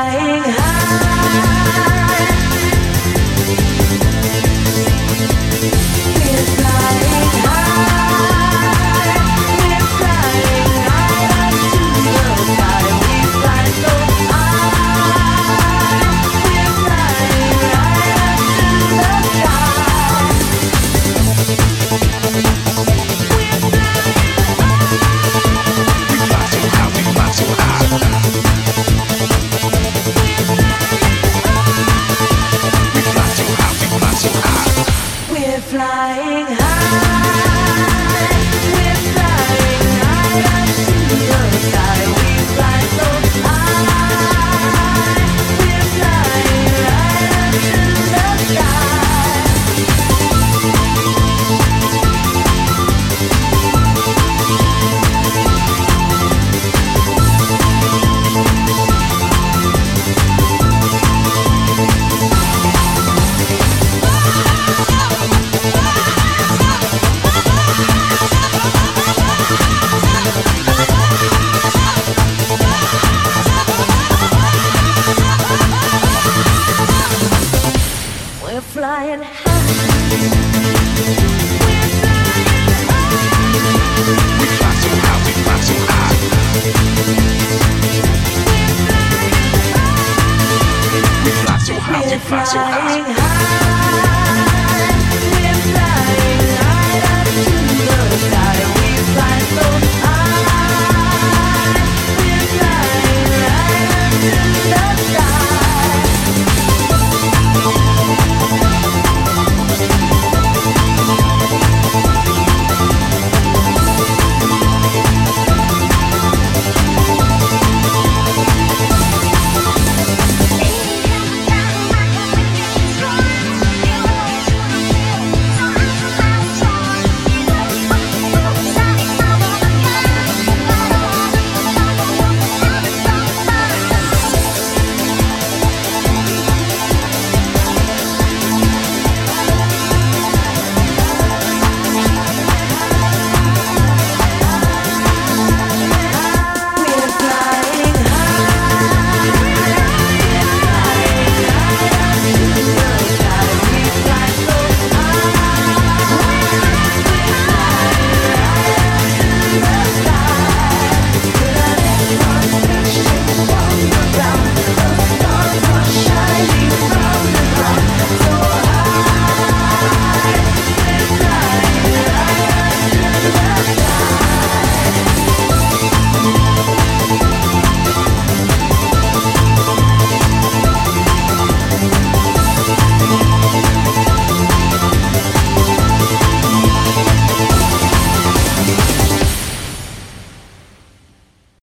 flying high. We're flying high. We're flying high up to the sky. We fly so high. We're flying right up to the sky. We're flying high, we're flying high up to the sky. We fly so high, we're flying right up to the sky. We're flying high. We fly so high, we fly so high. We fly so high, we fly so high.